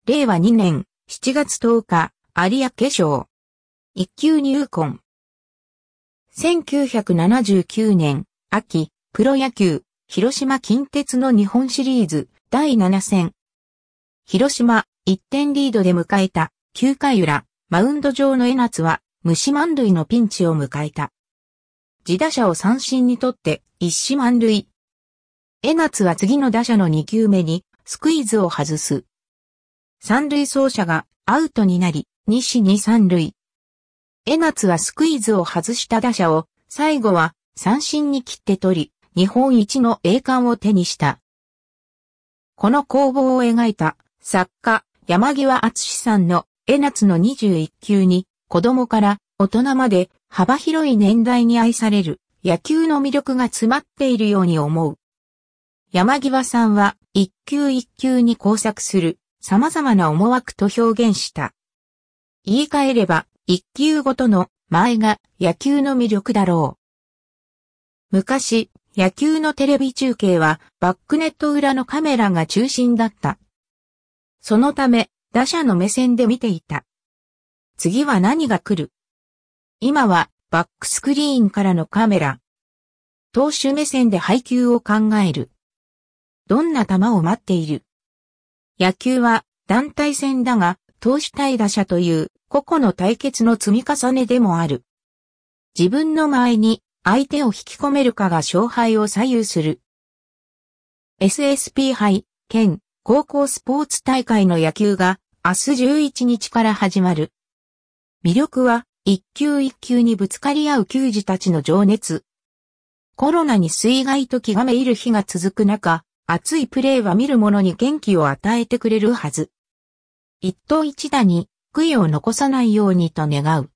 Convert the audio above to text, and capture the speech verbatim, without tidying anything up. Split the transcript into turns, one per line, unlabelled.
れいわにねんしちがつとおか、有明賞。一級入魂。せんきゅうひゃくななじゅうきゅうねん、秋、プロ野球、広島近鉄の日本シリーズだいななせん。広島、いってんリードで迎えたきゅうかい裏、マウンド上の江夏は無四満塁のピンチを迎えた。自打者を三振にとって一死満塁。江夏は次の打者のにきゅうめにスクイズを外す。三塁走者がアウトになり、二死二三塁。江夏はスクイズを外した打者を最後は三振に切って取り、日本一の栄冠を手にした。この攻防を描いた作家山際敦さんの江夏のにじゅういっきゅうに子供から大人まで幅広い年代に愛される野球の魅力が詰まっているように思う。山際さんは一球一球に交錯する様々な思惑と表現した。言い換えれば一球ごとの間合いが野球の魅力だろう。昔、野球のテレビ中継はバックネット裏のカメラが中心だった。そのため、打者の目線で見ていた。次は何が来る？今はバックスクリーンからのカメラ。投手目線で配球を考える。どんな球を待っている？野球は団体戦だが、投手対打者という個々の対決の積み重ねでもある。自分の間合いに相手を引き込めるかが勝敗を左右する。エスエスピー 杯、県、高校スポーツ大会の野球が明日じゅういちにちから始まる。魅力は一球一球にぶつかり合う球児たちの情熱。コロナに水害と気がめいる日が続く中、熱いプレーは見る者に元気を与えてくれるはず。一投一打に悔いを残さないようにと願う。